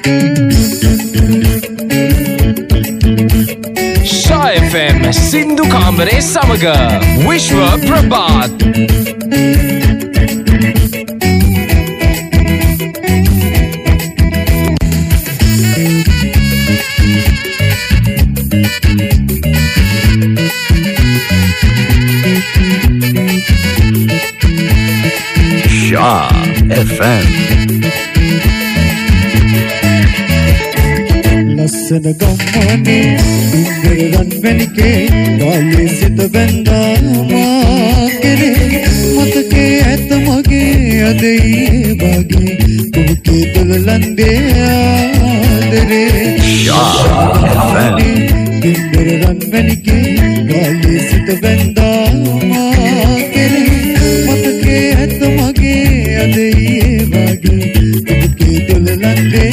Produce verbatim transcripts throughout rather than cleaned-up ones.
F M සින්දු කාමරේ සමග විශ්ව Prabhath Shah F M ලස්සන ගම්මානේ ඉන්දර රන් වැලිකේ ගාලේ සිට බැඳා මා කෙරේ මතකේ ඇත මගේ අදේ වගේ කුකේ දොලලන්දේ ආදරේ Shah F M ඉන්දර රන් වැලිකේ ගාලේ සිට බැඳා මා කෙරේ මතකේ ඇත මගේ අදේ වගේ කුකේ දොලලන්දේ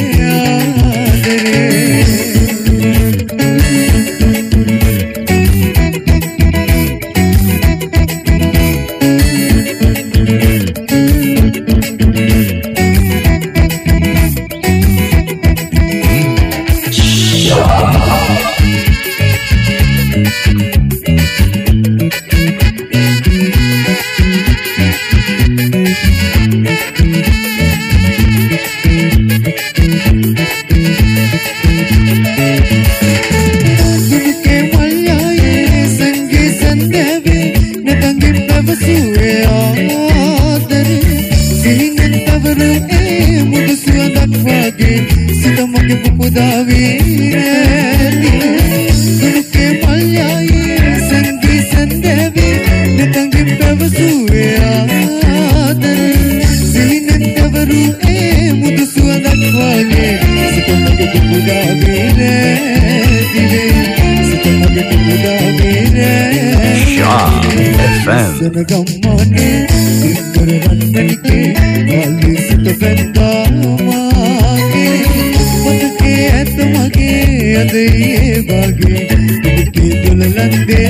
ගම්මානේ ඉන්දර රන් වැලිකේ ගාලේ සිට බැඳා මා කෙරේ මතකේ ඇත මගේ අදේ වගේ කුකේ දොලලන්දේ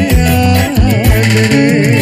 ආදරේ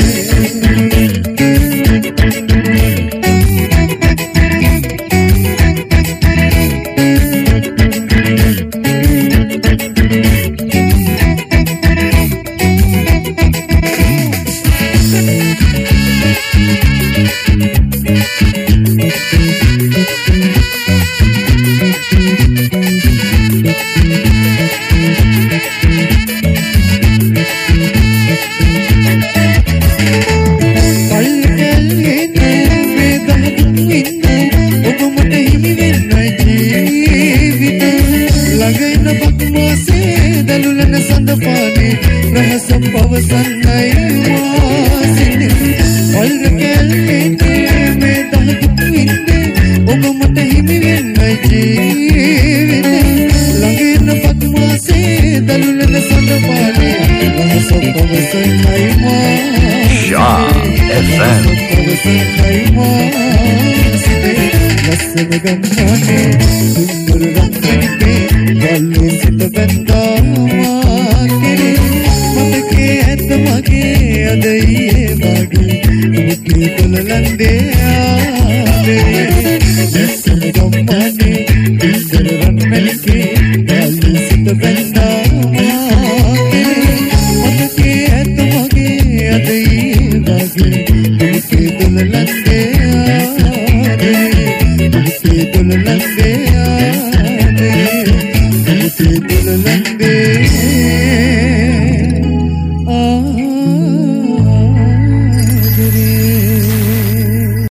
the